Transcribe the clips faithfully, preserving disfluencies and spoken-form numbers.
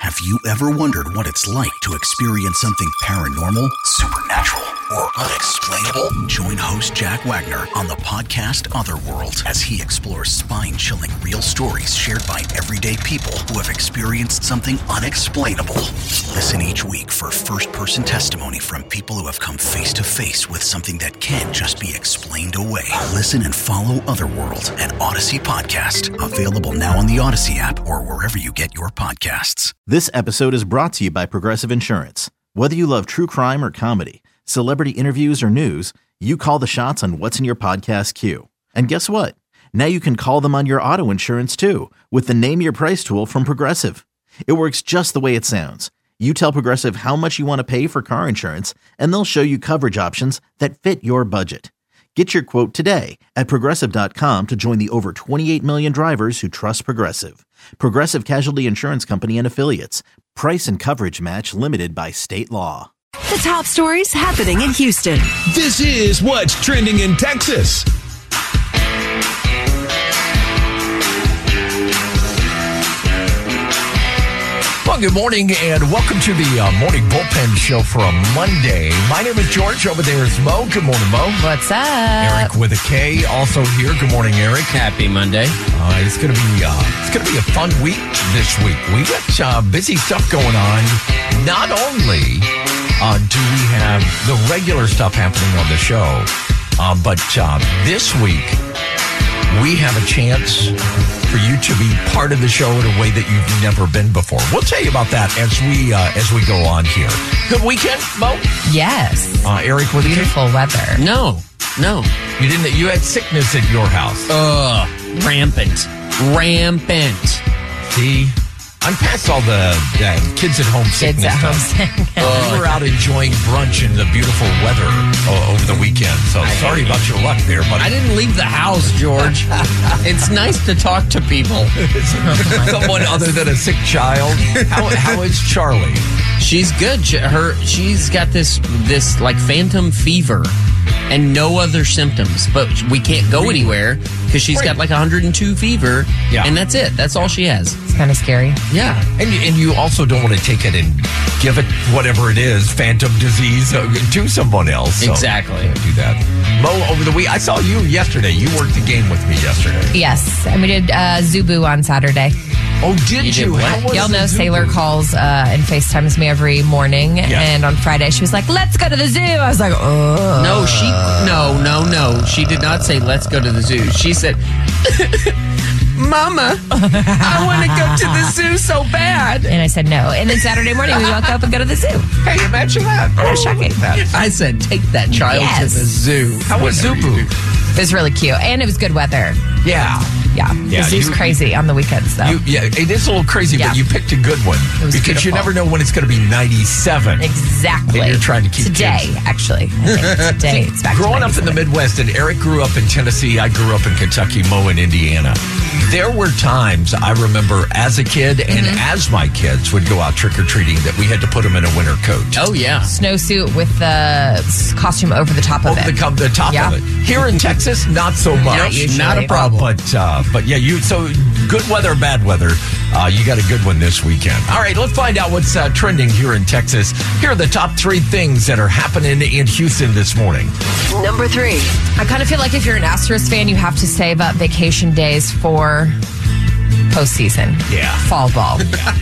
Have you ever wondered what it's like to experience something paranormal, supernatural, or unexplainable? Join host Jack Wagner on the podcast Otherworld as he explores spine-chilling real stories shared by everyday people who have experienced something unexplainable. Listen each week for first-person testimony from people who have come face-to-face with something that can't just be explained away. Listen and follow Otherworld, an Odyssey podcast. Available now on the Odyssey app or wherever you get your podcasts. This episode is brought to you by Progressive Insurance. Whether you love true crime or comedy, celebrity interviews or news, you call the shots on what's in your podcast queue. And guess what? Now you can call them on your auto insurance too with the Name Your Price tool from Progressive. It works just the way it sounds. You tell Progressive how much you want to pay for car insurance, and they'll show you coverage options that fit your budget. Get your quote today at Progressive dot com to join the over twenty-eight million drivers who trust Progressive. Progressive Casualty Insurance Company and Affiliates. Price and coverage match limited by state law. The top stories happening in Houston. This is what's trending in Texas. Well, good morning and welcome to the uh, Morning Bullpen Show for a Monday. My name is George. Over there is Mo. Good morning, Mo. What's up? Eric with a K, also here. Good morning, Eric. Happy Monday. Uh, it's gonna be uh, it's gonna be a fun week this week. We got uh, busy stuff going on. Not only uh, do we have the regular stuff happening on the show, uh, but uh, this week we have a chance for you to be part of the show in a way that you've never been before. We'll tell you about that as we uh, as we go on here. Good weekend, Mo? Yes. Uh, Eric, with beautiful weather. No, no. You didn't. You had sickness at your house. Ugh, rampant, rampant. See, I'm past all the uh, kids at home Kids sickness at home stuff. sick. Uh, we were out enjoying brunch in the beautiful weather uh, over the weekend. So sorry about your luck there, buddy. I didn't leave the house, George. It's nice to talk to people. Someone other than a sick child. How, how is Charlie? She's good. She, her, she's got this this like phantom fever and no other symptoms, but we can't go anywhere because she's got like one hundred two fever, Yeah. and that's it. That's all she has. It's kind of scary. Yeah. And, and you also don't want to take it and give it whatever it is, phantom disease, uh, to someone else. So Exactly. Can't do that. Mo, over the week, I saw you yesterday. You worked the game with me yesterday. Yes. And we did uh, Zubu on Saturday. Oh, did You you? did what? How was Y'all the know Zubu? Sailor calls uh, and FaceTimes me every morning. Yeah. And on Friday, she was like, let's go to the zoo. I was like, oh. No, she no, no, no. She did not say let's go to the zoo. She said, Mama, I want to go to the zoo so bad. And I said no. And then Saturday morning, we woke up and go to the zoo. Hey, imagine that. That was shocking. I said, take that child Yes. to the zoo. How was Whatever you Zubu? do. It was really cute. And it was good weather. Yeah. Yeah. Yeah, the zoo's you- crazy on the weekends, though. You, yeah, it is a little crazy, Yeah. but you picked a good one. It was because you beautiful. never know when it's going to be ninety-seven. Exactly. And you're trying to keep Today, kids. actually. I think today, it's back Growing to up in the ninety-seven. Midwest, and Eric grew up in Tennessee, I grew up in Kentucky, Mo in Indiana. There were times I remember as a kid and Mm-hmm. as my kids would go out trick-or-treating that we had to put them in a winter coat. Oh, yeah. Snowsuit with the s- costume over the top of Over it. the, co- the top Yeah. of it. Here in Texas, not so much. Not usually. Not a Uh, problem. but, uh, but yeah, you so good weather, bad weather. Uh, you got a good one this weekend. All right, let's find out what's uh, trending here in Texas. Here are the top three things that are happening in Houston this morning. Number three. I kind of feel like if you're an Astros fan, you have to save up vacation days for postseason. Yeah. Fall ball.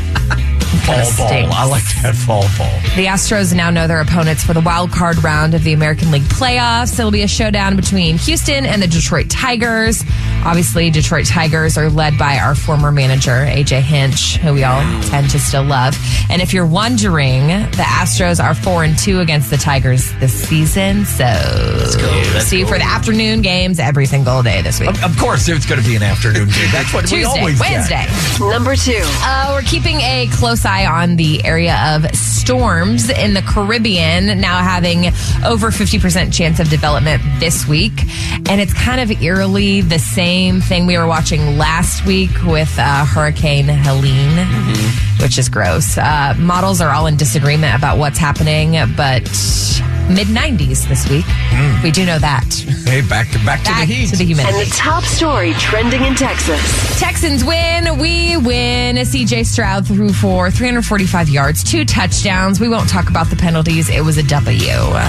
Fall Kinda ball. stinks. I like that fall ball. The Astros now know their opponents for the wild card round of the American League playoffs. It'll be a showdown between Houston and the Detroit Tigers. Obviously, Detroit Tigers are led by our former manager, A J Hinch, who we all tend to still love. And if you're wondering, the Astros are four and two against the Tigers this season. So, Let's go. Let's see you go. for the afternoon games every single day this week. Of, of course, it's going to be an afternoon game. That's what we Tuesday, always Wednesday. get. Number two. Uh, we're keeping a close eye on the area of storms in the Caribbean, now having over fifty percent chance of development this week. And it's kind of eerily the same thing we were watching last week with uh, Hurricane Helene, mm-hmm. which is gross. Uh, models are all in disagreement about what's happening, but mid nineties this week. Mm. We do know that. Hey, back to back, Back to the heat. to the humidity. And the top story trending in Texas. Texans win. We win. C J Stroud threw for three hundred forty-five yards, two touchdowns. We won't talk about the penalties. It was a W.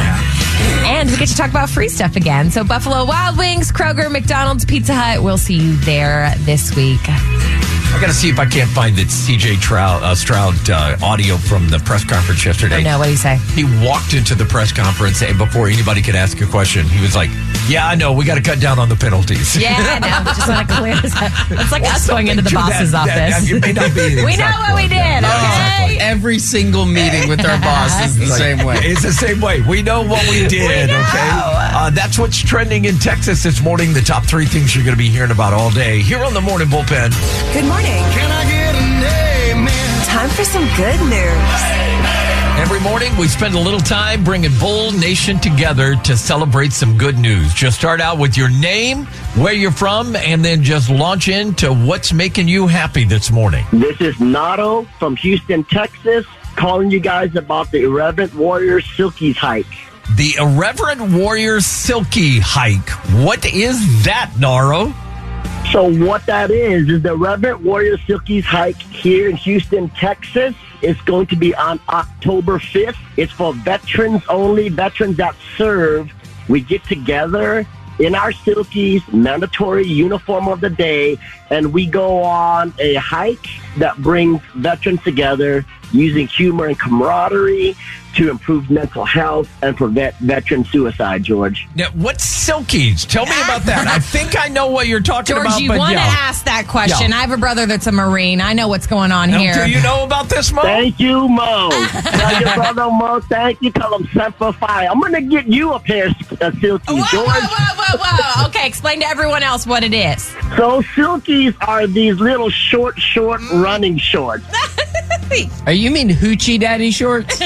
And we get to talk about free stuff again. So Buffalo Wild Wings, Kroger, McDonald's, Pizza Hut. We'll see you there this week. I got to see if I can't find the C J Stroud, uh, Stroud uh, audio from the press conference yesterday. Oh, no, what do you say? He walked into the press conference and before anybody could ask a question, he was like, yeah, I know, we got to cut down on the penalties. Yeah, I know. We just want to clear this up. It's like us going into the boss's that, office. That, it may not be the we know what we did, quote. okay? Exactly. Every single meeting with our boss is the It's like, same way. It's the same way. We know what we did, We know. okay? Uh, that's what's trending in Texas this morning. The top three things you're going to be hearing about all day here on the Morning Bullpen. Good morning. Can I get an amen? Time for some good news. Every morning, we spend a little time bringing Bull Nation together to celebrate some good news. Just start out with your name, where you're from, and then just launch into what's making you happy this morning. This is Nato from Houston, Texas, calling you guys about the Irreverent Warriors Silkies hike. The Irreverent Warriors Silky Hike. What is that, Naro? So what that is, is the Irreverent Warriors Silkies hike here in Houston, Texas. It's going to be on October fifth. It's for veterans only, veterans that serve. We get together in our Silkies, mandatory uniform of the day, and we go on a hike that brings veterans together using humor and camaraderie to improve mental health and prevent veteran suicide, George. Now, what's Silkies? Tell me about that. I think I know what you're talking George, about. you but want to yeah. ask that question. Yeah. I have a brother that's a Marine. I know what's going on Now, here. do you know about this, Mo? Thank you, Mo. Tell your brother Mo, thank you. Tell him Semper Fi. I'm going to get you a pair of uh, Silkies, Whoa, George. whoa, whoa, whoa, whoa. Okay, explain to everyone else what it is. So Silkies are these little short, short running shorts. Are you mean Hoochie Daddy shorts?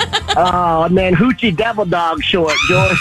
Oh, man, Hoochie Devil Dog short, George.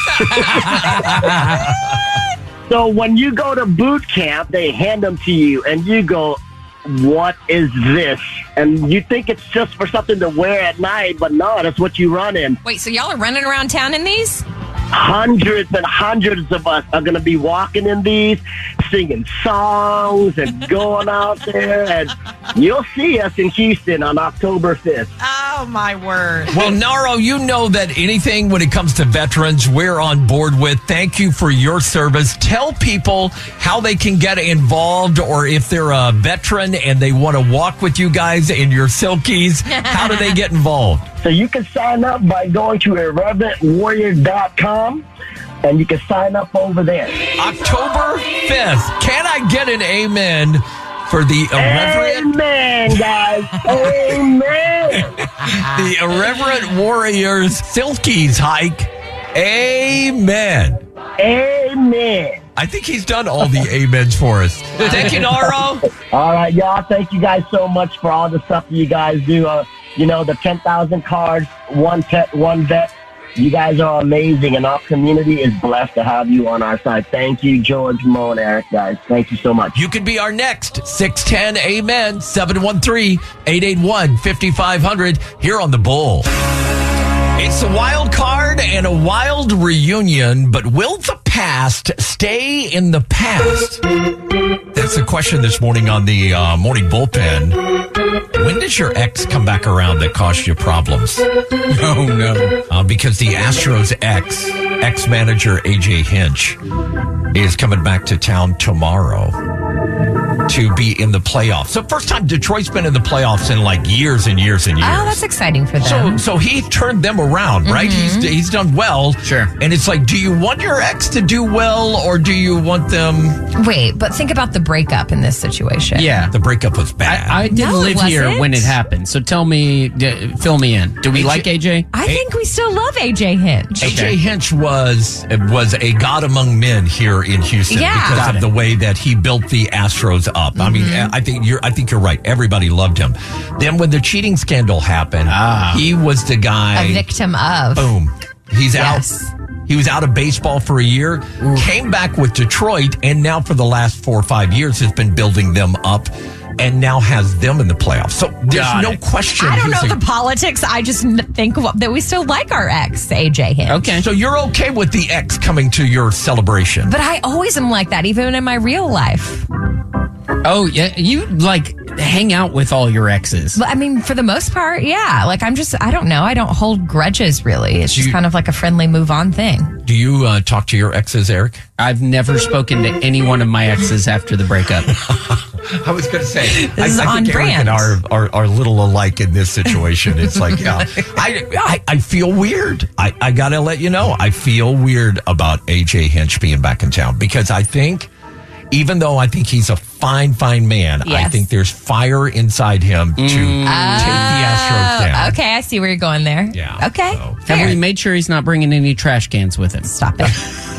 So when you go to boot camp, they hand them to you, and you go, what is this? And you think it's just for something to wear at night, but no, that's what you run in. Wait, so y'all are running around town in these? Hundreds and hundreds of us are going to be walking in these, singing songs and going out there. And you'll see us in Houston on October fifth. Oh, my word. Well, Naro, you know that anything when it comes to veterans, we're on board with. Thank you for your service. Tell people how they can get involved, or if they're a veteran and they want to walk with you guys in your Silkies, how do they get involved? So you can sign up by going to irreverent warrior dot com, and you can sign up over there. October fifth. Can I get an amen for the Irreverent, Amen, guys. Amen. the Irreverent Warriors Silkies hike? Amen. Amen. I think he's done all the amens for us. Thank you, Naro. All right, y'all. Thank you guys so much for all the stuff that you guys do. Uh, you know, the ten thousand cards, one pet, one vet. You guys are amazing, and our community is blessed to have you on our side. Thank you, George, Mo, and Eric, guys. Thank you so much. You can be our next six ten Amen, seven one three, eight eight one, five five zero zero here on The Bull. It's a wild card and a wild reunion, but will the past stay in the past? That's the question this morning on the uh, Morning Bullpen. When does your ex come back around that caused you problems? Oh, no. Uh, because the Astros ex, ex-manager A J Hinch, is coming back to town tomorrow to be in the playoffs. So first time Detroit's been in the playoffs in like years and years and years. Oh, that's exciting for So, them. so he turned them around, right? Mm-hmm. He's he's done well. Sure. And it's like, do you want your ex to do well, or do you want them? Wait, but think about the breakup in this situation. Yeah. The breakup was bad. I, I didn't No, it live here wasn't. when it happened. So tell me, d- fill me in. Do we like A J? I think we still love A J Hinch. A J Hinch was was a god among men here in Houston Yeah. because Got of it. the way that he built the Astros up. I mean, I think you're I think you're right. Everybody loved him. Then when the cheating scandal happened, Ah. he was the guy. A victim of. Boom. He's Yes. out. He was out of baseball for a year, came back with Detroit, and now for the last four or five years has been building them up, and now has them in the playoffs. So there's Got no it. question. I don't he's know a- the politics. I just n- think that we still like our ex, A J Hinch. Okay. So you're okay with the ex coming to your celebration? But I always am like that, even in my real life. Oh, yeah. You, like, hang out with all your exes? But I mean, for the most part, yeah. Like, I'm just, I don't know. I don't hold grudges, really. It's just you- kind of like a friendly move on thing. Do you uh, talk to your exes, Eric? I've never spoken to any one of my exes after the breakup. I was going to say, I, is I on think Eric brand. and I are, are, are a little alike in this situation. It's like, yeah, I, I, I feel weird. I, I got to let you know, I feel weird about A J Hinch being back in town because I think, even though I think he's a fine, fine man, I Yes. think there's fire inside him to take the Astros down. Oh, okay, I see where you're going there. Yeah. Okay. So- fair. Have we made sure he's not bringing any trash cans with him? Stop it.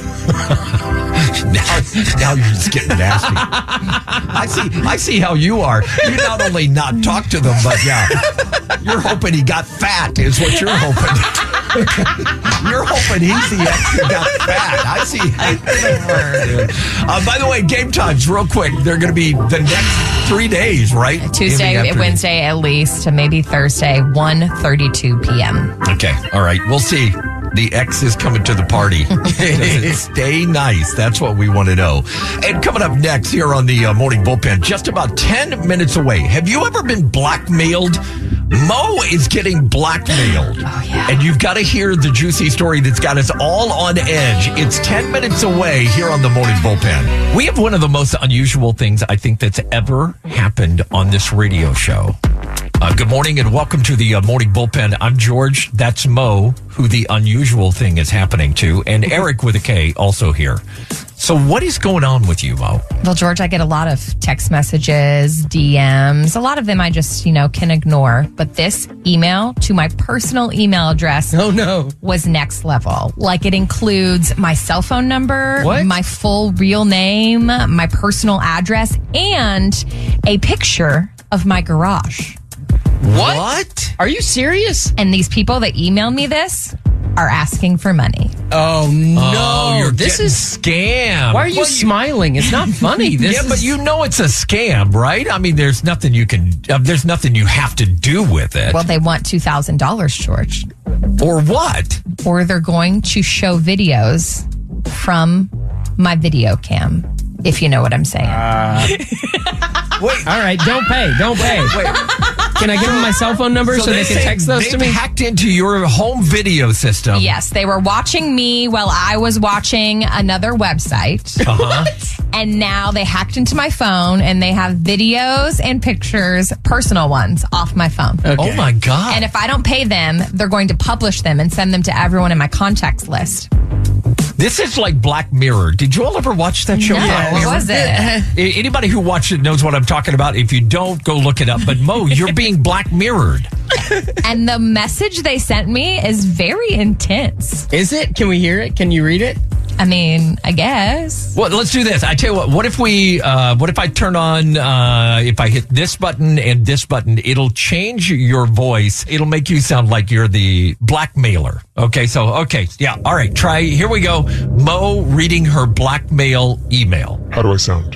Now, now you're just getting nasty. I see. I see how you are. You not only not talk to them, but yeah, you're hoping he got fat. Is what you're hoping. You're hoping he's the ex who got fat. I see. Uh, by the way, game times, real quick. They're going to be the next three days, right? In the Tuesday, afternoon. Wednesday at least, to maybe Thursday, one thirty-two p.m. Okay. All right. We'll see. The ex is coming to the party. Does it stay nice? That's what we want to know. And coming up next here on the uh, Morning Bullpen, just about ten minutes away. Have you ever been blackmailed? Mo is getting blackmailed. Oh, yeah. And you've got to hear the juicy story that's got us all on edge. It's ten minutes away here on the Morning Bullpen. We have one of the most unusual things I think that's ever happened on this radio show. Uh, good morning and welcome to the uh, Morning Bullpen. I'm George. That's Mo, who the unusual thing is happening to. And Eric with a K also here. So what is going on with you, Mo? Well, George, I get a lot of text messages, D Ms. A lot of them I just, you know, can ignore. But this email to my personal email address Oh, no. was next level. Like, it includes my cell phone number, What? my full real name, my personal address, and a picture of my garage. What? What? Are you serious? And these people that emailed me this are asking for money. Oh, no. Oh, you're this getting is. scammed. Why are you Well, smiling? It's not funny. This yeah, is, but you know it's a scam, right? I mean, there's nothing you can, uh, there's nothing you have to do with it. Well, they want two thousand dollars, George. Or what? Or they're going to show videos from my video cam, if you know what I'm saying. Wait. All right, don't pay. Don't pay. Wait. Can I give them my cell phone number so, they can say text those to they've me? hacked into your home video system. Yes, they were watching me while I was watching another website. Uh-huh. And now they hacked into my phone and they have videos and pictures, personal ones, off my phone. Okay. Oh my God. And if I don't pay them, they're going to publish them and send them to everyone in my contacts list. This is like Black Mirror. Did you all ever watch that show? No, Black what Mirror? was it? A- Anybody who watched it knows what I'm talking about. If you don't, go look it up. But Mo, you're being Black Mirrored. And the message they sent me is very intense. Is it? Can we hear it? Can you read it? I mean, I guess. Well, let's do this. I tell you what. What if we? Uh, what if I turn on? Uh, if I hit this button and this button, it'll change your voice. It'll make you sound like you're the blackmailer. Okay. So okay. Yeah. All right. Try. Here we go. Mo reading her blackmail email. How do I sound?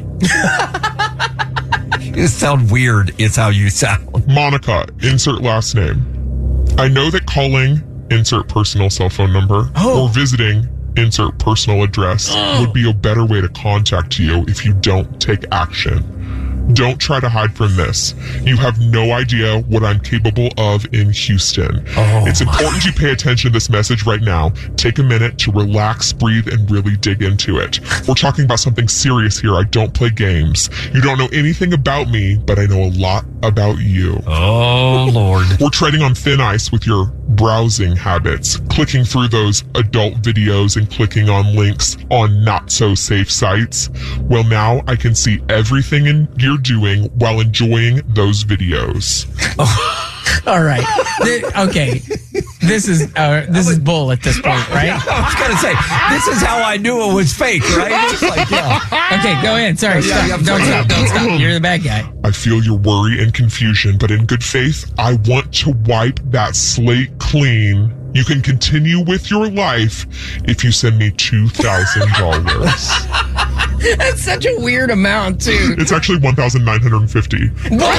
You sound weird. Is how you sound. Monica, insert last name. I know that calling, insert personal cell phone number, or visiting, insert personal address, would be a better way to contact you if you don't take action. Don't try to hide from this. You have no idea what I'm capable of in Houston. Oh, it's important you pay attention to this message right now. Take a minute to relax, breathe, and really dig into it. We're talking about something serious here. I don't play games. You don't know anything about me, but I know a lot about you. Oh Lord. We're treading on thin ice with your browsing habits, clicking through those adult videos and clicking on links on not so safe sites. Well, now I can see everything in you're doing while enjoying those videos. All right. Th- okay. This is uh, this is bull at this point, right? I was gonna say this is how I knew it was fake, right? It's like, yeah. Okay, go ahead. Sorry, Yeah, stop. yeah, Don't sorry. stop. Don't stop. You're the bad guy. I feel your worry and confusion, but in good faith, I want to wipe that slate clean. You can continue with your life if you send me two thousand dollars. That's such a weird amount, too. It's actually one thousand nine hundred fifty dollars.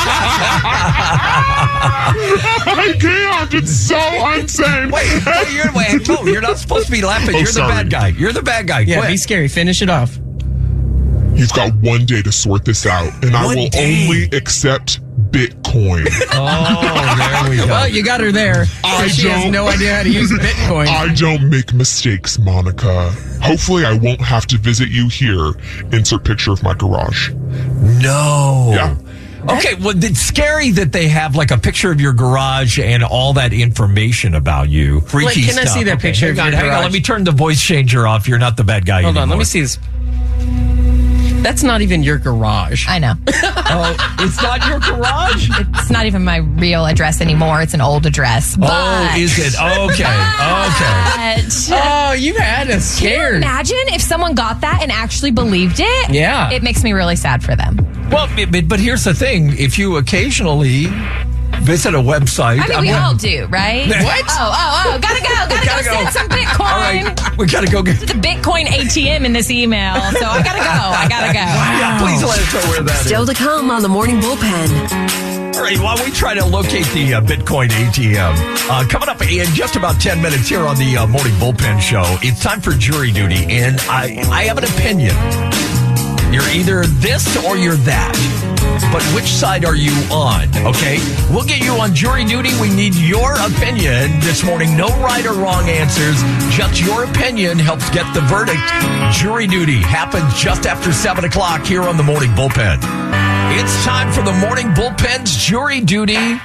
I can't. It's so insane. Wait, wait, you're, wait, no, you're not supposed to be laughing. Oh, You're the sorry. bad guy. You're the bad guy. Yeah, Quit. be scary. Finish it off. You've got one day to sort this out, and I One will day. only accept Bitcoin. Oh, there we go. Well, you got her there. I she has don't- no idea how to use Bitcoin. I don't make mistakes, Monica. Hopefully, I won't have to visit you here. Insert picture of my garage. No. Yeah. Okay, well, it's scary that they have like a picture of your garage and all that information about you. Freaky Wait, can I stuff. see that Okay, picture hang of on, your hang on, garage? let me turn the voice changer off. You're not the bad guy Hold on, anymore. let me see this. That's not even your garage. I know. Oh, it's not your garage? It's not even my real address anymore. It's an old address. But, Oh, is it? Okay, okay. but- Oh, you had us scared. Imagine if someone got that and actually believed it. Yeah. It makes me really sad for them. Well, but, but here's the thing. If you occasionally visit a website. I mean, I'm we gonna- all do, right? What? Oh, oh, oh. Gotta go. Gotta, Gotta go, go. send some Bitcoin. All right, we gotta go get. The Bitcoin A T M in this email. So I gotta go. I gotta go. Yeah, please let us know where that is. Still to come on the Morning Bullpen. All right, while we try to locate the uh, Bitcoin A T M, uh, coming up in just about ten minutes here on the uh, Morning Bullpen Show, it's time for jury duty, and I, I have an opinion. You're either this or you're that. But which side are you on, okay? We'll get you on jury duty. We need your opinion this morning. No right or wrong answers. Just your opinion helps get the verdict. Jury duty happens just after seven o'clock here on the Morning Bullpen. It's time for the Morning Bullpen's jury duty.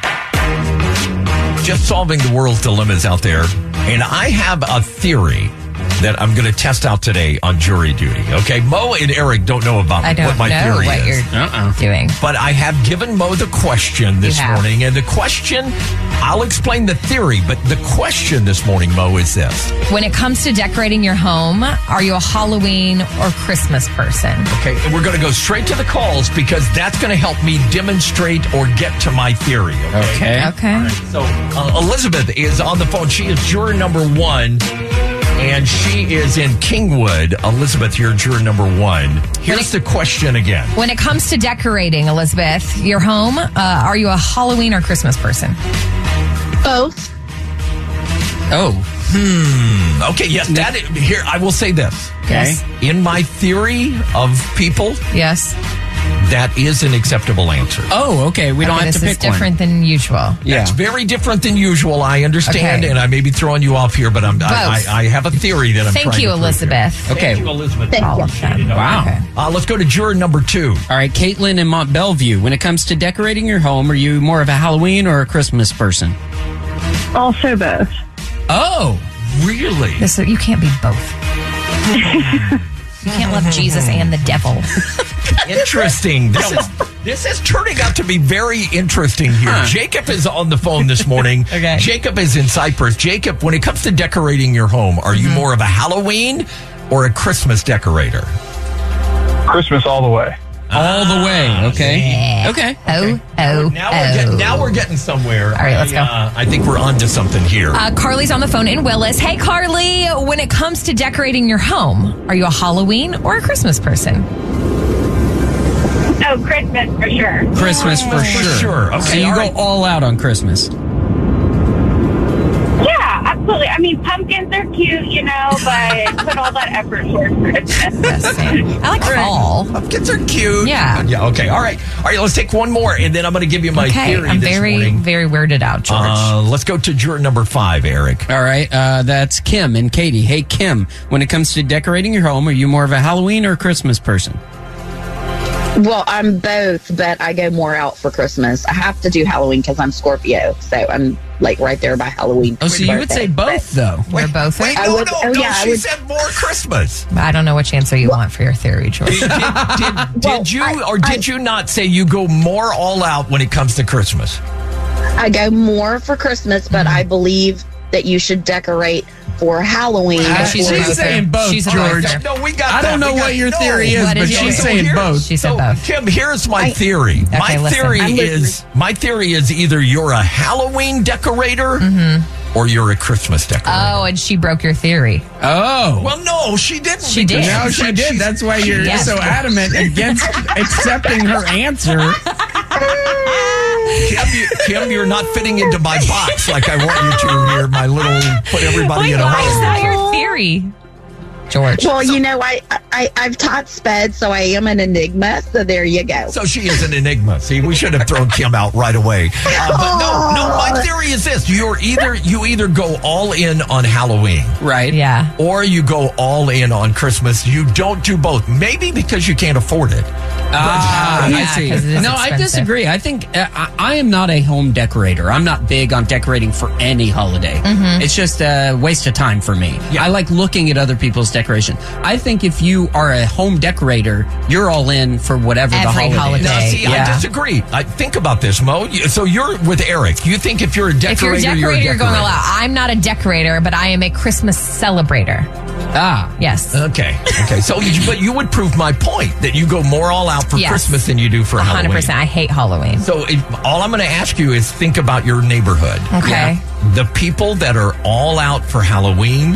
Just solving the world's dilemmas out there. And I have a theory that I'm going to test out today on jury duty. Okay, Mo and Eric don't know about I don't what my know theory what is. you're Uh-uh. doing. But I have given Mo the question this You have. morning, and the question, I'll explain the theory, but the question this morning, Mo, is this. When it comes to decorating your home, are you a Halloween or Christmas person? Okay, and we're going to go straight to the calls because that's going to help me demonstrate or get to my theory. Okay. Okay. Okay. So uh, Elizabeth is on the phone. She is juror number one, and she is in Kingwood. Elizabeth, you're juror number one. Here's the question again. When it comes to decorating, Elizabeth, your home, uh, are you a Halloween or Christmas person? Both. Oh. Okay, yes, that is, here I will say this. Okay. Yes. In my theory of people, Yes. that is an acceptable answer. Oh, okay. We don't Okay, have this to is pick different than usual. Yeah. That's very different than usual. I understand, Okay. and I may be throwing you off here, but I'm, I, Both. I, I have a theory that I'm Thank trying you, to prove here. Elizabeth. Okay. Thank you, Elizabeth. Thank All you. of them. Wow. Okay. Uh, let's go to juror number two. All right, Caitlin in Mont Bellevue. When it comes to decorating your home, are you more of a Halloween or a Christmas person? Also both. Oh, really? This, you can't be both. You can't love Jesus and the devil. Interesting. This is this is turning out to be very interesting here. Huh. Jacob is on the phone this morning. Okay. Jacob is in Cyprus. Jacob, when it comes to decorating your home, are you more of a Halloween or a Christmas decorator? Christmas all the way. All the way. Okay. Yeah. Okay. Oh, oh, Now oh. we're getting now we're getting somewhere. All right, let's go. Uh, I think we're onto something here. Uh, Carly's on the phone in Willis. Hey, Carly, when it comes to decorating your home, are you a Halloween or a Christmas person? Oh, Christmas for sure. Christmas for For sure. sure. Okay, So you all go right. all out on Christmas. Yeah, absolutely. I mean, pumpkins are cute, you know, but put all that effort towards Christmas. Yes, same. I like fall. Pumpkins are cute. Yeah. Yeah. Okay. All right. All right. Let's take one more, and then I'm going to give you my Okay, theory I'm this very, morning. very weirded out, George. Uh, let's go to juror number five, Eric. All right. Uh, that's Kim and Katie. Hey, Kim, when it comes to decorating your home, are you more of a Halloween or a Christmas person? Well, I'm both, but I go more out for Christmas. I have to do Halloween because I'm Scorpio, so I'm like right there by Halloween. Oh, so you would say both, though. We're both. Wait, I no, would- no, oh, no. yeah, I she would- said more Christmas. I don't know which answer you want for your theory, George. Did, did, did, Well, did you I- or did you not say you go more all out when it comes to Christmas? I go more for Christmas, but I believe that you should decorate for Halloween. Ah, she's before a she's you- both. saying both, She's a George. both. No, we got I that. don't know We got- what your no. theory is, What but is she's yours? saying Here- both. She said so, both. Kim, here's my I- theory. Okay, my listen. theory I'm listening. is my theory is either you're a Halloween decorator or you're a Christmas decorator. Oh, and she broke your theory. Oh. Well, no, she didn't. She because did. No, she said did. she's- That's why you're Yes. so adamant against accepting her answer. Kim, you, Kim, you're not fitting into my box like I want you to here. My little put everybody Wait, in a why is row. that your theory? George. Well, you know, I, I, I've taught sped, so I am an enigma. So there you go. So she is an enigma. See, we should have thrown Kim out right away. Uh, but no, no, my theory is this. You're either, you either go all in on Halloween. Right. Yeah. Or you go all in on Christmas. You don't do both. Maybe because you can't afford it. Ah, Yeah, I see. 'cause it is No, I expensive. disagree. I think uh, I, I am not a home decorator. I'm not big on decorating for any holiday. Mm-hmm. It's just a waste of time for me. I like looking at other people's decoration. I think if you are a home decorator, you're all in for whatever Every the holiday, holiday. is. Now, see, Yeah. I disagree. I think about this, Mo. You- So you're with Eric. You think if you're a decorator, If you're a decorator, you're a you're going decorator. all out. I'm not a decorator, but I am a Christmas celebrator. Ah. Yes. Okay. Okay. So, but you would prove my point that you go more all out for Yes. Christmas than you do for one hundred Halloween. percent. I hate Halloween. So if, all I'm going to ask you is think about your neighborhood. Okay. The people that are all out for Halloween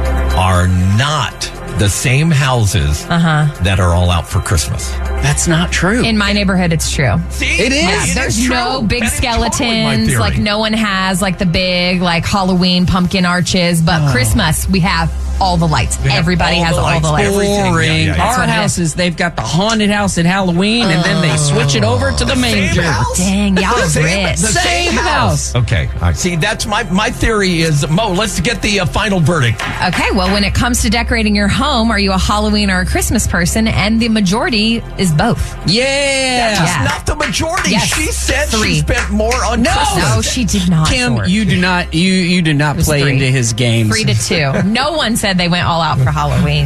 are not the same houses Uh-huh. that are all out for Christmas. That's not true. In my neighborhood, it's true. See, It is. Yeah, It there's is no true. big That is totally my skeletons. theory. Like no one has like the big like Halloween pumpkin arches, but Christmas we have all the lights. We have Everybody all has the all the lights. lights. Everything. Boring. Yeah, yeah, yeah. Our That's what it houses, they've got the haunted house at Halloween, and then they switch it over to the manger. house? Dang, y'all The same- rich. the Same house. Okay. All right. See, that's my my theory is, Mo, let's get the uh, final verdict. Okay, well, when it comes to decorating your home, are you a Halloween or a Christmas person? And the majority is both. Yeah. That's Yeah. not the majority. Yes. She said Three. she spent more on Christmas. No, she did not. Kim, George. you do not you you do not was play three. into his games. Three to two. No one said they went all out for Halloween.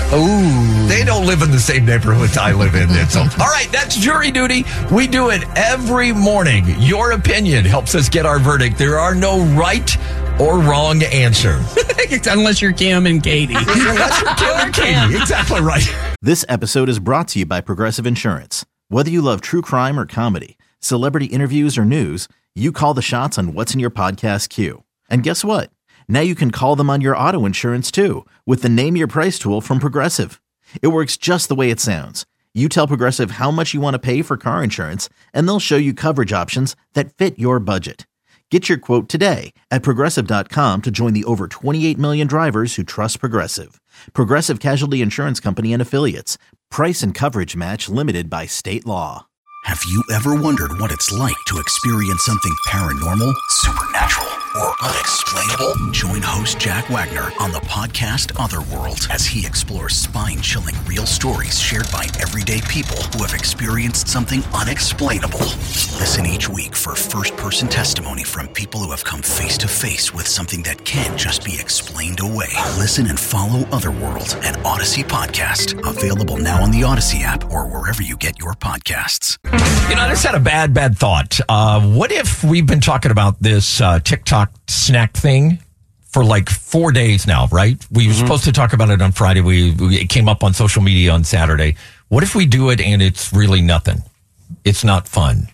Ooh. They don't live in the same neighborhood I live in. So, all right, that's jury duty. We do it every morning. Your opinion helps us get our verdict. There are no right or wrong answers. Unless you're Kim and Katie. Unless you're Kim and Katie. Exactly right. This episode is brought to you by Progressive Insurance. Whether you love true crime or comedy, celebrity interviews or news, you call the shots on what's in your podcast queue. And guess what? Now you can call them on your auto insurance too with the Name Your Price tool from Progressive. It works just the way it sounds. You tell Progressive how much you want to pay for car insurance, and they'll show you coverage options that fit your budget. Get your quote today at Progressive dot com to join the over twenty-eight million drivers who trust Progressive. Progressive Casualty Insurance Company and Affiliates. Price and coverage match limited by state law. Have you ever wondered what it's like to experience something paranormal, supernatural, or unexplainable? Join host Jack Wagner on the podcast Otherworld as he explores spine-chilling real stories shared by everyday people who have experienced something unexplainable. Listen each week for first-person testimony from people who have come face-to-face with something that can't just be explained away. Listen and follow Otherworld, an Odyssey podcast, available now on the Odyssey app or wherever you get your podcasts. You know, I just had a bad, bad thought. Uh, what if we've been talking about this uh, TikTok snack thing for like four days now, right? We were supposed to talk about it on Friday. We, we it came up on social media on Saturday. What if we do it and it's really nothing? It's not fun.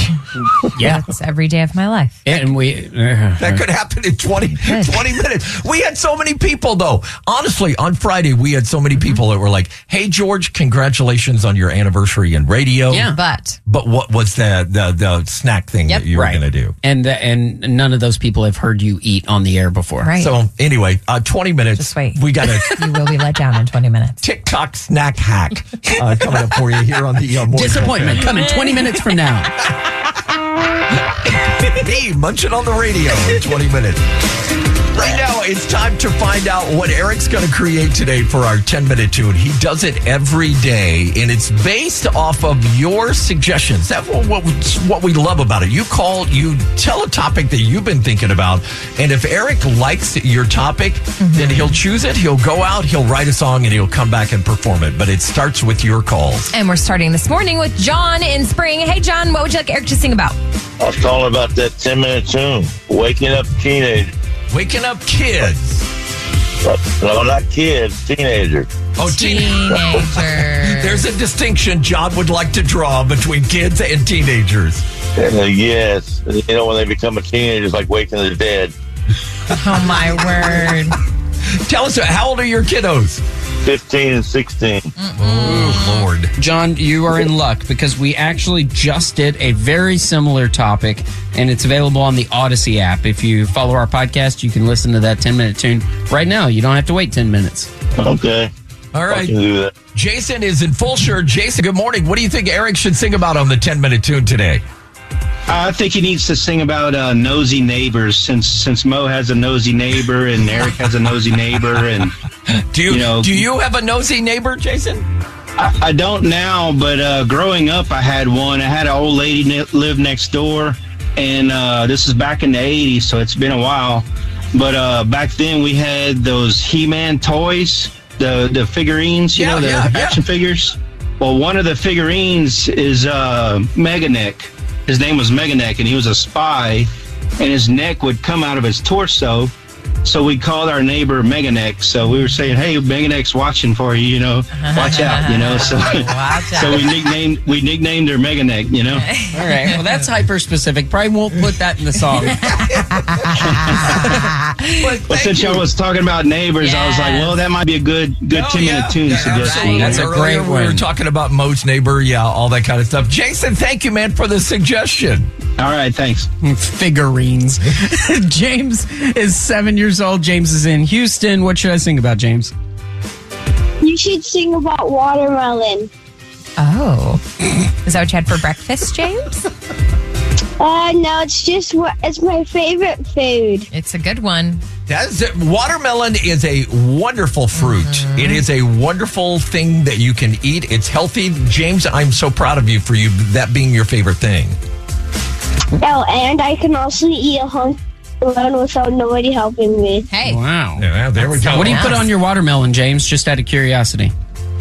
Yeah. It's every day of my life. And we That could happen in twenty, twenty minutes. We had so many people, though. Honestly, on Friday, we had so many people that were like, hey, George, congratulations on your anniversary in radio. Yeah. But But what was the the, the snack thing Yep. that you Right. were going to do? And uh, and none of those people have heard you eat on the air before. right. So anyway, uh, twenty minutes. Just wait. We got a you will be let down in twenty minutes. TikTok snack hack uh, coming up for you here on the uh, Morning Disappointment Show. coming twenty minutes from now. Me munching on the radio in twenty minutes. Right now, it's time to find out what Eric's going to create today for our ten-minute tune. He does it every day, and it's based off of your suggestions. That's what, what, what we love about it. You call, you tell a topic that you've been thinking about, and if Eric likes your topic, mm-hmm. then he'll choose it, he'll go out, he'll write a song, and he'll come back and perform it. But it starts with your calls. And we're starting this morning with John in Spring. Hey, John, what would you like Eric to sing about? I was calling about that ten-minute tune, Waking Up Teenagers. Waking up kids. No, not kids, teenagers. Oh, Teenagers. There's a distinction John would like to draw between kids and teenagers. Uh, yes. You know, when they become a teenager, it's like waking the dead. Oh, my word. Tell us, how old are your kiddos? fifteen and sixteen. Oh, Lord. John, you are in luck because we actually just did a very similar topic, and it's available on the Odyssey app. If you follow our podcast, you can listen to that ten-minute tune right now. You don't have to wait ten minutes. Okay. All right. I can do that. Jason is in full shirt. Jason, good morning. What do you think Eric should sing about on the ten-minute tune today? I think he needs to sing about uh, nosy neighbors, since since Mo has a nosy neighbor and Eric has a nosy neighbor, and do you, you know, do you have a nosy neighbor, Jason? I, I don't now, but uh, growing up, I had one. I had an old lady ne- live next door, and uh, this is back in the eighties, so it's been a while. But uh, back then, we had those He-Man toys, the the figurines, you Yeah, know, the yeah, action yeah. figures. Well, one of the figurines is uh, Meganeck. His name was Meganeck, and he was a spy, and his neck would come out of his torso. So we called our neighbor Meganeck. So we were saying, "Hey, Meganeck's watching for you. You know, watch out. You know." So, so we nicknamed we nicknamed her Meganeck. You know. All right. Well, that's hyper specific. Probably won't put that in the song. But, but since y'all was talking about neighbors, I was like, well, that might be a good good Oh, ten minute yeah. tune Yeah, suggestion. That's a great Earlier, We were one. talking about Mo's neighbor, yeah, all that kind of stuff. Jason, thank you, man, for the suggestion. All right, thanks. Figurines. James is seven years old. James is in Houston. What should I sing about, James? You should sing about watermelon. Oh. Is that what you had for breakfast, James? Uh, no, it's just what it's my favorite food. It's a good one. That's it. Watermelon is a wonderful fruit. Mm-hmm. It is a wonderful thing that you can eat. It's healthy. James, I'm so proud of you for you that being your favorite thing. Oh, and I can also eat a hunk alone without nobody helping me. Hey. Wow. Yeah, there we go. What do you put on your watermelon, James? Just out of curiosity.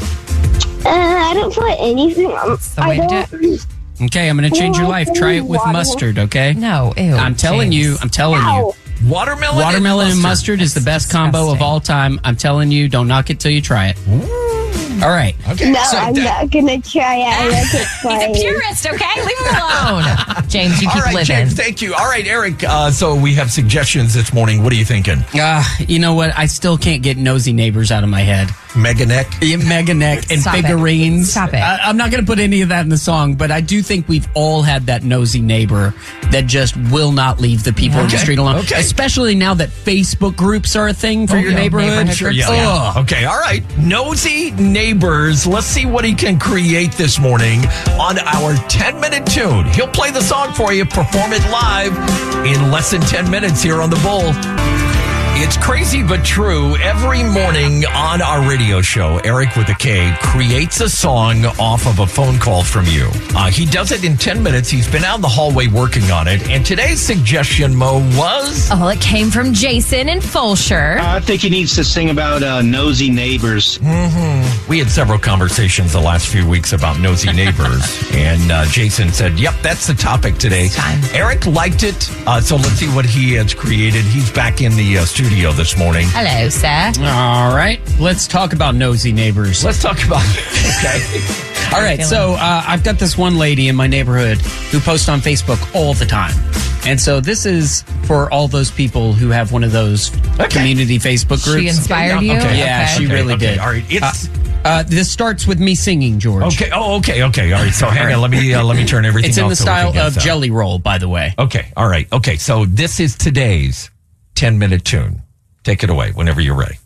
Uh, I don't put anything on. the way I to do don't. Okay, I'm going to change your life. Try it with Water. mustard, okay? No, ew. I'm telling James. you. I'm telling Ow. you. Watermelon, Watermelon and mustard. mustard is the That's best combo of disgusting. all time. I'm telling you, don't knock it till you try it. All right. Okay. No, so I'm that- not gonna try it. I like it He's fine. a purist, okay? Leave him alone. James, you All keep right, living. James, thank you. All right, Eric, uh, so we have suggestions this morning. What are you thinking? Uh, you know what? I still can't get nosy neighbors out of my head. Meganeck? Yeah, Meganeck and Stop it. figurines. Stop it. I, I'm not going to put any of that in the song, but I do think we've all had that nosy neighbor that just will not leave the people in the Okay, street alone. okay. Especially now that Facebook groups are a thing for Oh, your yeah, neighborhood. neighborhood Sure, groups, yeah, yeah. yeah. Okay, all right. Nosy neighbors. Let's see what he can create this morning on our ten-minute tune. He'll play the song for you, perform it live in less than ten minutes here on The Bull. It's crazy but true. Every morning on our radio show, Eric with a K creates a song off of a phone call from you. Uh, he does it in ten minutes. He's been out in the hallway working on it. And today's suggestion, Mo, was... Oh, well, it came from Jason in Fulshire. Uh, I think he needs to sing about uh, nosy neighbors. We had several conversations the last few weeks about nosy neighbors, and uh, Jason said, yep, that's the topic today. Time. Eric liked it, uh, so let's see what he has created. He's back in the uh, studio this morning. Hello, sir. All right. Let's talk about nosy neighbors. Let's talk about okay. All right, so uh, I've got this one lady in my neighborhood who posts on Facebook all the time. And so this is for all those people who have one of those community Facebook groups. She inspired you? Okay, yeah, Okay. she Okay, really okay, did. all right, it's- Uh, uh, this starts with me singing, George. Okay. Oh, okay. Okay. All right. So hang on. Let me uh, let me turn everything. It's in off the so we can style get of that. Jelly Roll, by the way. Okay. All right. Okay. So this is today's ten minute tune. Take it away whenever you're ready.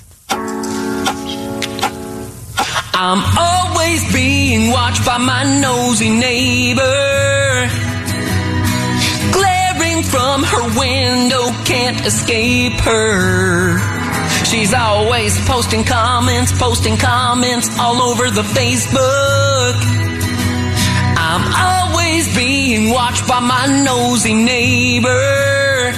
I'm always being watched by my nosy neighbor. Glaring from her window, can't escape her. She's always posting comments, posting comments all over the Facebook. I'm always being watched by my nosy neighbor.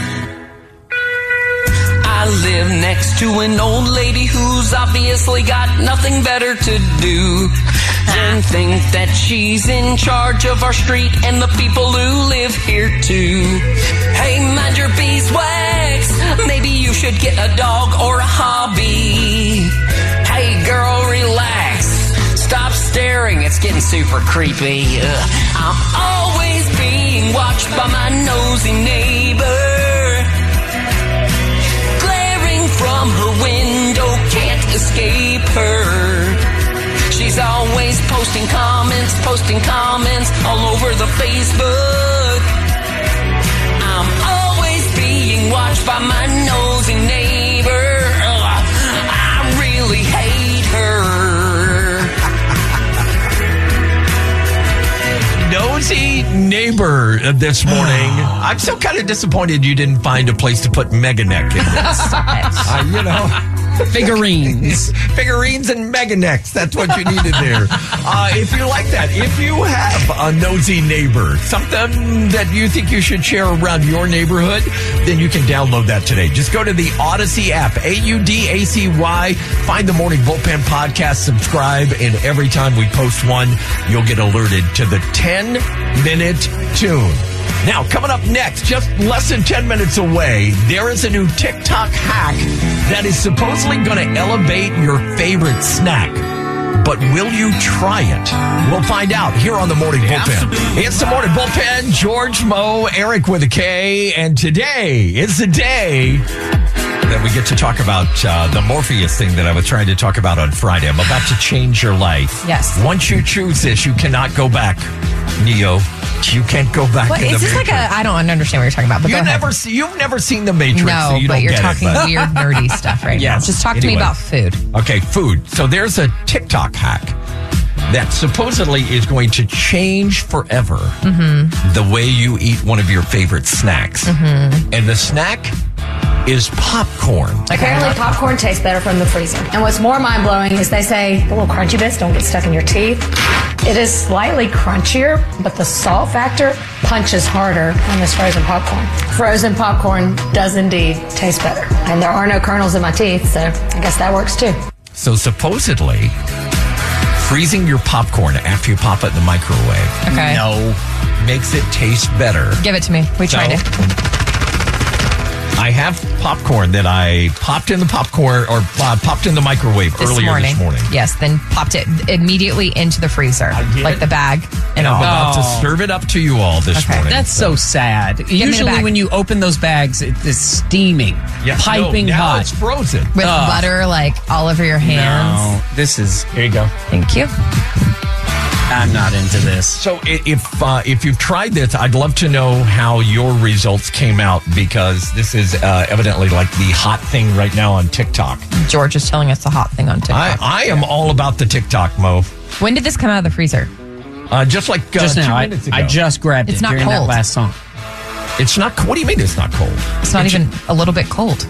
I live next to an old lady who's obviously got nothing better to do than think that she's in charge of our street and the people who live here too. Hey, mind your beeswax, maybe you should get a dog or a hobby. Hey, girl, relax, stop staring, it's getting super creepy. Ugh. I'm always being watched by my nosy neighbor. From her window, can't escape her. posting comments all over the Facebook. I'm always being watched by my nosy neighbor. Ugh, I really hate her. Nosy neighbor this morning. I'm so kind of disappointed you didn't find a place to put Meganeck in this. uh, you know. Figurines. Figurines and Meganecks. That's what you needed there. Uh, if you like that, if you have a nosy neighbor, something that you think you should share around your neighborhood, then you can download that today. Just go to the Odyssey app, A U D A C Y, find the Morning Bullpen podcast, subscribe, and every time we post one, you'll get alerted to the ten-minute tune. Now, coming up next, just less than ten minutes away, there is a new TikTok hack that is supposedly going to elevate your favorite snack. But will you try it? We'll find out here on the Morning Bullpen. It's the Morning Bullpen. George, Mo, Eric with a K. And today is the day that we get to talk about uh, the Morpheus thing that I was trying to talk about on Friday. I'm about to change your life. Yes. Once you choose this, you cannot go back, Neo. You can't go back. What in is the this Matrix. like a? I don't understand what you're talking about. But You go ahead. never see, you've never seen the Matrix, No, so you but don't you're get talking it. but- weird, nerdy stuff right Yes. now. Just talk to me Anyway. about food. Okay, food. So there's a TikTok hack that supposedly is going to change forever Mm-hmm. the way you eat one of your favorite snacks. Mm-hmm. And the snack is popcorn. Apparently, popcorn tastes better from the freezer. And what's more mind blowing is they say the little crunchy bits don't get stuck in your teeth. It is slightly crunchier, but the salt factor punches harder on this frozen popcorn. Frozen popcorn does indeed taste better. And there are no kernels in my teeth, so I guess that works too. So supposedly, freezing your popcorn after you pop it in the microwave Okay. no, makes it taste better. Give it to me. We tried So- it. I have popcorn that I popped in the popcorn or uh, popped in the microwave This earlier morning. this morning. Yes, then popped it immediately into the freezer, did? like the bag and And I'm all. about to Oh. serve it up to you all this Okay. morning. That's so sad. me the Usually bag. when you open those bags, it is steaming, Yeah, piping no, now hot. it's frozen. With Ugh. butter like all over your hands. No, this is. Here you go. Thank you. I'm not into this. So i- if uh, if you've tried this, I'd love to know how your results came out because this is uh, evidently like the hot thing right now on TikTok. George is telling us the hot thing on I, TikTok. I am all about the TikTok, Mo. When did this come out of the freezer? Uh, just like uh, Just two now, I, minutes ago. I just grabbed It's it not during that cold. last song. It's not. What do you mean it's not cold? It's not even a little bit cold.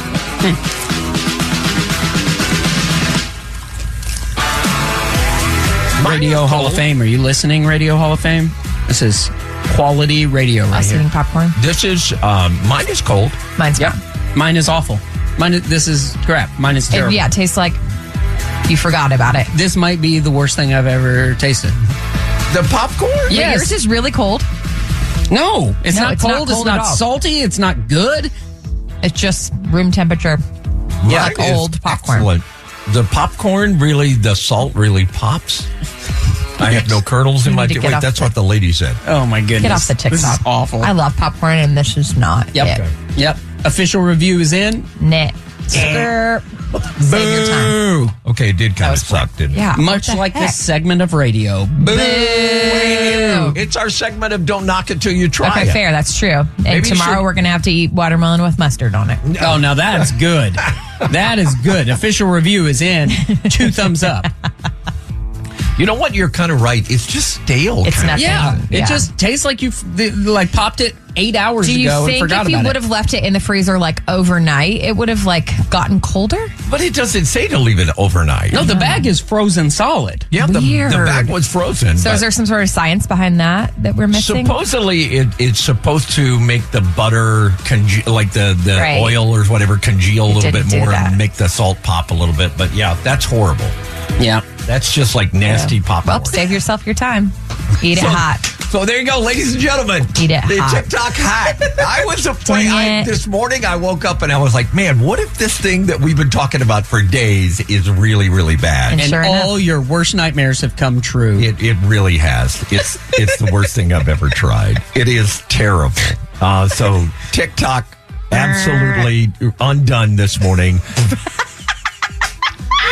Radio Hall of Fame. Are you listening, Radio Hall of Fame? This is quality radio right Us here. eating popcorn. This is um, mine is cold. Mine's Yep. fine. Mine is awful. Mine is, this is crap. Mine is It, terrible. yeah, it tastes like you forgot about it. This might be the worst thing I've ever tasted. The popcorn? But Yes. yours is really cold. No, it's No, not it's not cold. It's cold at not all. salty. It's not good. It's just room temperature. Yeah, like it is old popcorn. excellent. The popcorn really, the salt really pops. I have no kernels in You my need to teeth. get Wait, off that's the- what the lady said. Oh my goodness! Get off the TikTok. This is awful. I love popcorn, and this is not Yep. it. Yep. Official review is in. Nah. Sir. Save your time. Boo. Okay, it did kind of was fun. suck, didn't it? Yeah. Much what the like heck? this segment of radio. Boo. It's our segment of Don't Knock It Till You Try Okay, It. fair. That's true. And Maybe you tomorrow should- we're going to have to eat watermelon with mustard on it. Oh, now that's good. That is good. Official review is in. Two thumbs up. You know what? You're kind of right. It's just stale. It's kind of. nothing. Yeah, it Yeah. just tastes like you like popped it eight hours Do you ago and think forgot if you about would it. have left it in the freezer like overnight, it would have like gotten colder? But it doesn't say to leave it overnight. No, the bag is frozen solid. Yeah, the, the Weird. bag was frozen. So but is there some sort of science behind that that we're missing? supposedly it, it's supposed to make the butter, conge- like the, the Right. oil or whatever, congeal a little bit didn't do more that. and make the salt pop a little bit. But yeah, that's horrible. Yeah. That's just like nasty popcorn. Well, save yourself your time. Eat it So- hot. So there you go, ladies and gentlemen. Eat it the hot. TikTok hack. I was afraid. Dang I, it. this morning I woke up and I was like, man, what if this thing that we've been talking about for days is really, really bad? And And sure all your worst nightmares have come true. It it really has. It's it's the worst thing I've ever tried. It is terrible. Uh, so TikTok absolutely undone this morning.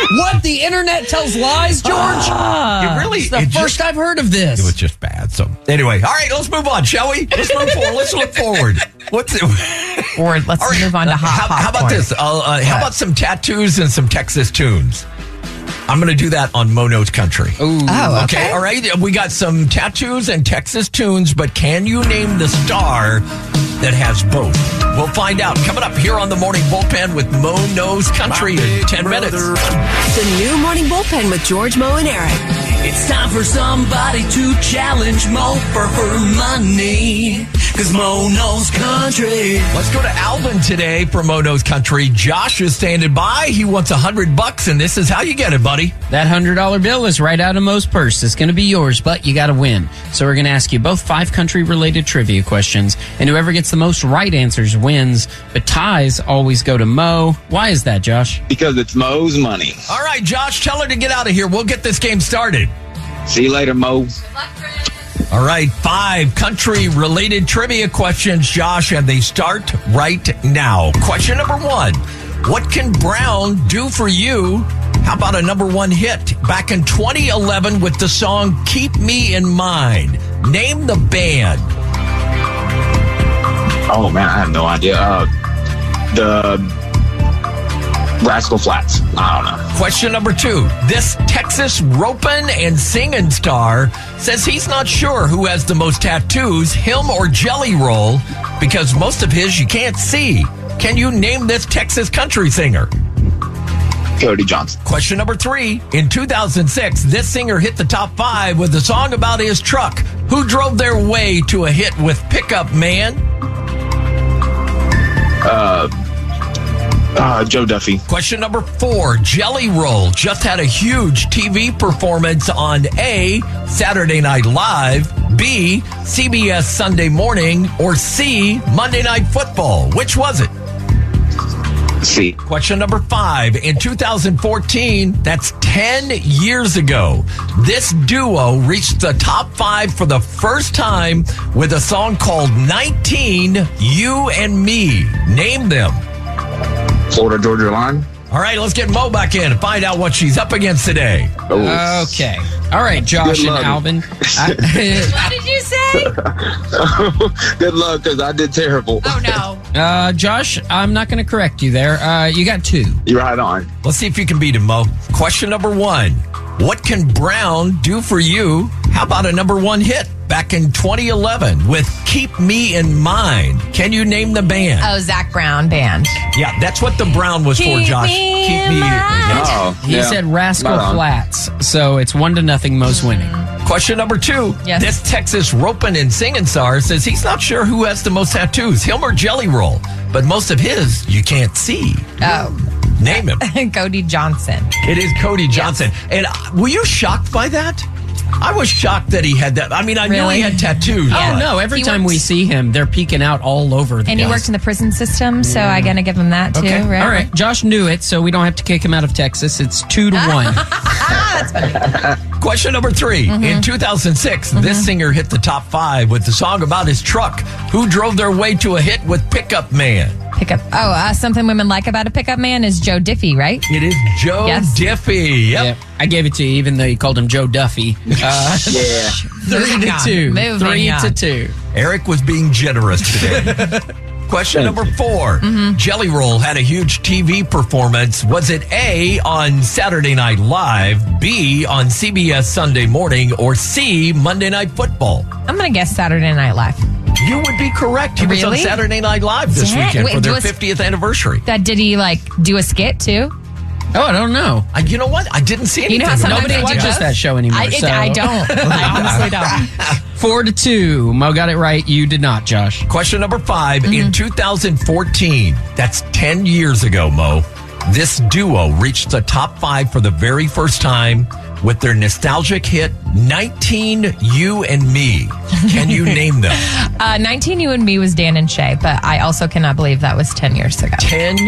What? The internet tells lies, George? it really, It's the it first just- I've heard of this. It was just bad. So anyway, all right, let's move on, shall we? Let's move forward. Let's look forward. What's it? Or let's All right, move on to uh, hot how, how about popcorn. this? Uh, uh, how about some tattoos and some Texas tunes? I'm going to do that on Mono's Country. Ooh. Oh, okay. All right. We got some tattoos and Texas tunes, but can you name the star that has both? We'll find out. Coming up here on the Morning Bullpen with Mo Knows Country in ten minutes. The new Morning Bullpen with George, Mo, and Eric. It's time for somebody to challenge Mo for her money. Cause Mo knows country. Let's go to Alvin today for Mo Knows Country. Josh is standing by. He wants a hundred bucks, and this is how you get it, buddy. That one hundred dollar bill is right out of Mo's purse. It's going to be yours, but you got to win. So we're going to ask you both five country-related trivia questions, and whoever gets the most right answers wins. But ties always go to Mo. Why is that, Josh? Because it's Mo's money. All right, Josh, tell her to get out of here. We'll get this game started. See you later, Mo. All right, five country-related trivia questions, Josh, and they start right now. Question number one. What can Brown do for you? How about a number one hit back in twenty eleven with the song Keep Me in Mind? Name the band. Oh, man, I have no idea. Uh, the Rascal Flats. I don't know. Question number two. This Texas ropin' and singing star says he's not sure who has the most tattoos, him or Jelly Roll, because most of his you can't see. Can you name this Texas country singer? Cody Johnson. Question number three. In two thousand six, this singer hit the top five with a song about his truck. Who drove their way to a hit with Pickup Man? Uh... Uh, Joe Duffy. Question number four. Jelly Roll just had a huge T V performance on A, Saturday Night Live, B, C B S Sunday Morning, or C, Monday Night Football. Which was it? C. Question number five. In two thousand fourteen, that's ten years ago, this duo reached the top five for the first time with a song called nineteen, You and Me. Name them. Florida Georgia Line. All right, let's get Mo back in and find out what she's up against today. Oh. Okay. All right, Josh Good and luck. Alvin. I, What did you say? Good luck, because I did terrible. Oh, no. uh, Josh, I'm not going to correct you there. Uh, you got two. You're right on. Let's see if you can beat him, Mo. Question number one. What can Brown do for you? How about a number one hit back in twenty eleven with Keep Me in Mind? Can you name the band? Oh, Zach Brown Band. Yeah, that's what the Brown was for, Keep Josh. me Keep in me. mind. Oh, He yeah. said Rascal Right on. Flats, so it's one to nothing. Mo's winning. Question number two. Yes. This Texas ropin' and singing star says he's not sure who has the most tattoos, him or Jelly Roll, but most of his you can't see. Oh, Name him. Cody Johnson. It is Cody Johnson. And uh, were you shocked by that? I was shocked that he had that. I mean, I knew Really? he had tattoos. Yeah. Oh, but- no. Every He time works- we see him, they're peeking out all over the And he place. worked in the prison system, so I gotta give him that too, Okay. right? All right. Josh knew it, so we don't have to kick him out of Texas. It's two to one. That's funny. Question number three. Mm-hmm. In two thousand six, this singer hit the top five with the song about his truck. Who drove their way to a hit with Pickup Man? Pickup. Oh, uh, something women like about a pickup man is Joe Diffie, right? It is Joe Yes. Diffie. Yep. Yep. I gave it to you, even though you called him Joe Duffy. Uh, Yeah. three Moving to on. two. Moving Three on. to two. Eric was being generous today. Question number four. Mm-hmm. Jelly Roll had a huge T V performance. Was it A, on Saturday Night Live, B, on C B S Sunday Morning, or C, Monday Night Football? I'm gonna guess Saturday Night Live. You would be correct. He was Really? on Saturday Night Live this Dang. weekend Wait, for their was- fiftieth anniversary. That did he like do a skit too? Oh, I don't know. Uh, you know what? I didn't see anything. You know how about sometimes Nobody they that. do watches both? that show anymore. I, it, so. I don't. I honestly don't. Four to two. Mo got it right. You did not, Josh. Question number five. Mm-hmm. In two thousand fourteen, that's ten years ago, Mo, this duo reached the top five for the very first time with their nostalgic hit, nineteen, You and Me. Can you name them? Uh, nineteen You and Me was Dan and Shay, but I also cannot believe that was ten years ago. ten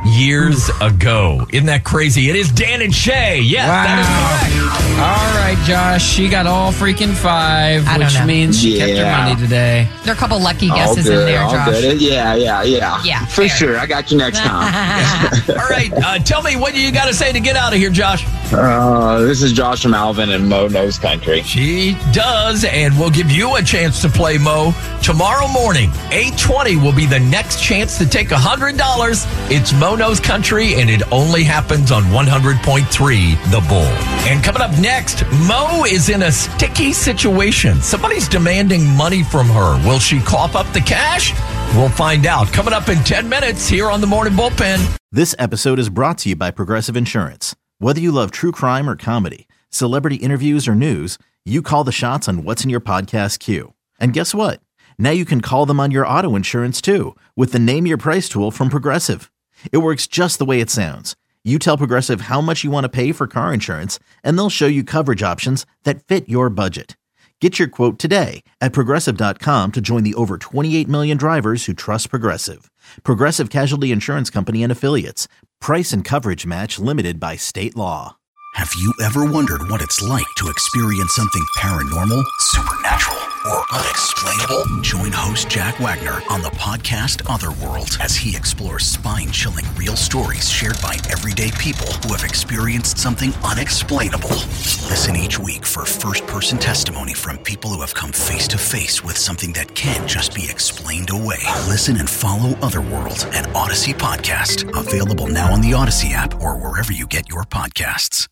years ago. Isn't that crazy? It is Dan and Shay. Yes, Wow. that is correct. All right, Josh. She got all freaking five, I don't which know. means she kept her Yeah. money today. There are a couple lucky All guesses good, in there, all Josh. good. Yeah, yeah, yeah. Yeah, For fair. sure. I got you next time. All right, uh, tell me what you got to say to get out of here, Josh. uh, this is Josh from Alvin and Mo Knows Country. She does, and we'll give you a chance to play, Mo. Tomorrow morning, eight twenty will be the next chance to take one hundred dollars. It's Mo Knows Country, and it only happens on one hundred point three The Bull. And coming up next, Mo is in a sticky situation. Somebody's demanding money from her. Will she cough up the cash? We'll find out. Coming up in ten minutes here on the Morning Bullpen. This episode is brought to you by Progressive Insurance. Whether you love true crime or comedy, celebrity interviews or news, you call the shots on what's in your podcast queue. And guess what? Now you can call them on your auto insurance too with the Name Your Price tool from Progressive. It works just the way it sounds. You tell Progressive how much you want to pay for car insurance, and they'll show you coverage options that fit your budget. Get your quote today at Progressive dot com to join the over twenty-eight million drivers who trust Progressive. Progressive Casualty Insurance Company and Affiliates. Price and coverage match limited by state law. Have you ever wondered what it's like to experience something paranormal, supernatural, or unexplainable? Join host Jack Wagner on the podcast Otherworld as he explores spine-chilling real stories shared by everyday people who have experienced something unexplainable. Listen each week for first-person testimony from people who have come face-to-face with something that can't just be explained away. Listen and follow Otherworld at Odyssey Podcast, available now on the Odyssey app or wherever you get your podcasts.